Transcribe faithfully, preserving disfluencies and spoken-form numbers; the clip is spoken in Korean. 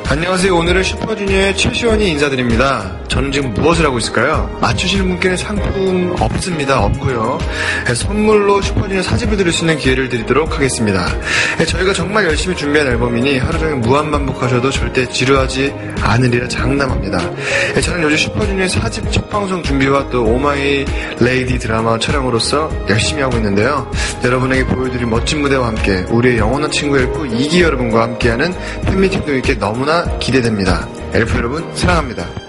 안녕하세요. 오늘은 슈퍼주니어의 최시원이 인사드립니다. 저는 지금 무엇을 하고 있을까요? 맞추시는 분께는 상품 없습니다. 없고요. 선물로 슈퍼주니어 사집을 들을 수 있는 기회를 드리도록 하겠습니다. 저희가 정말 열심히 준비한 앨범이니 하루 종일 무한반복하셔도 절대 지루하지 않으리라 장담합니다. 저는 요즘 슈퍼주니어의 사집 첫 방송 준비와 또 오마이 레이디 드라마 촬영으로서 열심히 하고 있는데요. 여러분에게 보여드릴 멋진 무대와 함께 우리의 영원한 친구 엘프 이기 여러분과 함께하는 팬미팅도 있게 너무나 기대됩니다. 엘프 여러분 사랑합니다.